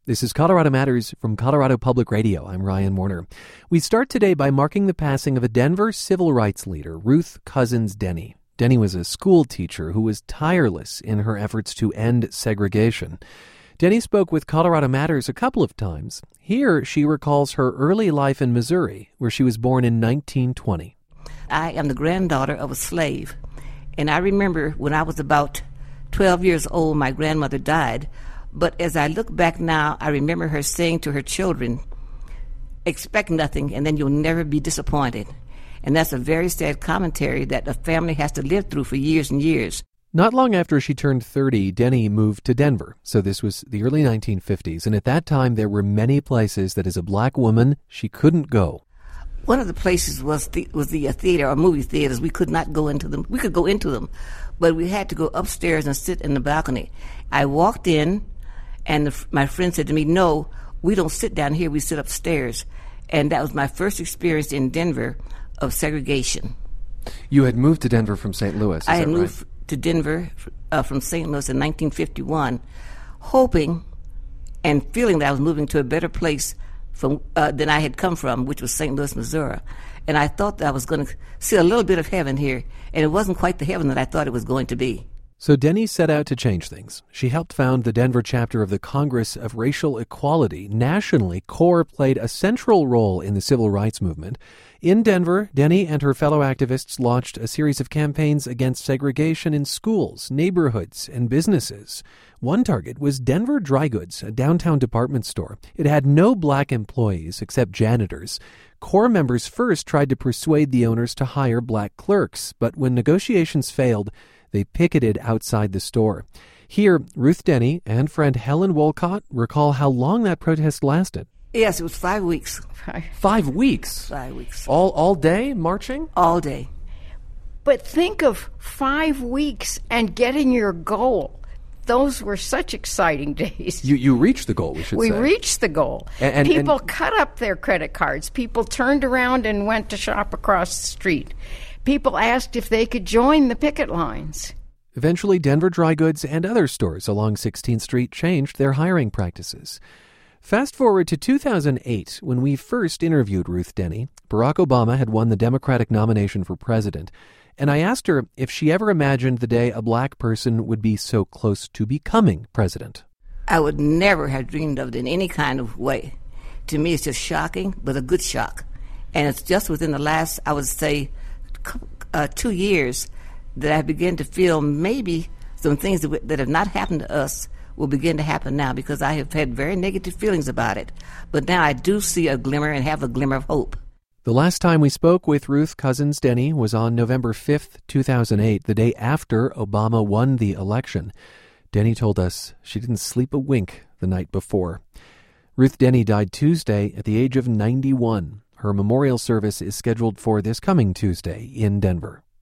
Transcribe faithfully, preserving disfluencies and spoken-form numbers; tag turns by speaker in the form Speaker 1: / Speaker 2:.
Speaker 1: This is Colorado Matters from Colorado Public Radio. I'm Ryan Warner. We start today by marking the passing of a Denver civil rights leader, Ruth Cousins Denny. Denny was a school teacher who was tireless in her efforts to end segregation. Denny spoke with Colorado Matters a couple of times. Here, she recalls her early life in Missouri, where she was born in nineteen twenty.
Speaker 2: I am the granddaughter of a slave, and I remember when I was about twelve years old, my grandmother died. But as I look back now, I remember her saying to her children, expect nothing and then you'll never be disappointed. And that's a very sad commentary that a family has to live through for years and years.
Speaker 1: Not long after she turned thirty, Denny moved to Denver. So this was the early nineteen fifties. And at that time, there were many places that as a black woman, she couldn't go.
Speaker 2: One of the places was the, was the uh, theater or movie theaters. We could not go into them. We could go into them, but we had to go upstairs and sit in the balcony. I walked in. And the, my friend said to me, no, we don't sit down here, we sit upstairs. And that was my first experience in Denver of segregation.
Speaker 1: You had moved to Denver from Saint Louis, is
Speaker 2: I had
Speaker 1: that
Speaker 2: moved
Speaker 1: right?
Speaker 2: to Denver uh, from Saint Louis in nineteen fifty-one, hoping and feeling that I was moving to a better place from uh, than I had come from, which was Saint Louis, Missouri. And I thought that I was going to see a little bit of heaven here, and it wasn't quite the heaven that I thought it was going to be.
Speaker 1: So Denny set out to change things. She helped found the Denver chapter of the Congress of Racial Equality. Nationally, CORE played a central role in the civil rights movement. In Denver, Denny and her fellow activists launched a series of campaigns against segregation in schools, neighborhoods, and businesses. One target was Denver Dry Goods, a downtown department store. It had no black employees except janitors. CORE members first tried to persuade the owners to hire black clerks, but when negotiations failed, they picketed outside the store. Here, Ruth Denny and friend Helen Wolcott recall how long that protest lasted.
Speaker 2: Yes, it was five weeks.
Speaker 1: Five weeks?
Speaker 2: Five weeks.
Speaker 1: All all day marching?
Speaker 2: All day.
Speaker 3: But think of five weeks and getting your goal. Those were such exciting days.
Speaker 1: You you reached the goal, we should
Speaker 3: we
Speaker 1: say.
Speaker 3: We reached the goal.
Speaker 1: And, and,
Speaker 3: People
Speaker 1: and,
Speaker 3: cut up their credit cards. People turned around and went to shop across the street. People asked if they could join the picket lines.
Speaker 1: Eventually, Denver Dry Goods and other stores along sixteenth Street changed their hiring practices. Fast forward to two thousand eight, when we first interviewed Ruth Denny. Barack Obama had won the Democratic nomination for president, and I asked her if she ever imagined the day a black person would be so close to becoming president.
Speaker 2: I would never have dreamed of it in any kind of way. To me, it's just shocking, but a good shock. And it's just within the last, I would say, Uh, two years that I begin to feel maybe some things that, w- that have not happened to us will begin to happen now, because I have had very negative feelings about it. But now I do see a glimmer and have a glimmer of hope.
Speaker 1: The last time we spoke with Ruth Cousins Denny was on November fifth, two thousand eight, the day after Obama won the election. Denny told us she didn't sleep a wink the night before. Ruth Denny died Tuesday at the age of ninety-one. Her memorial service is scheduled for this coming Tuesday in Denver.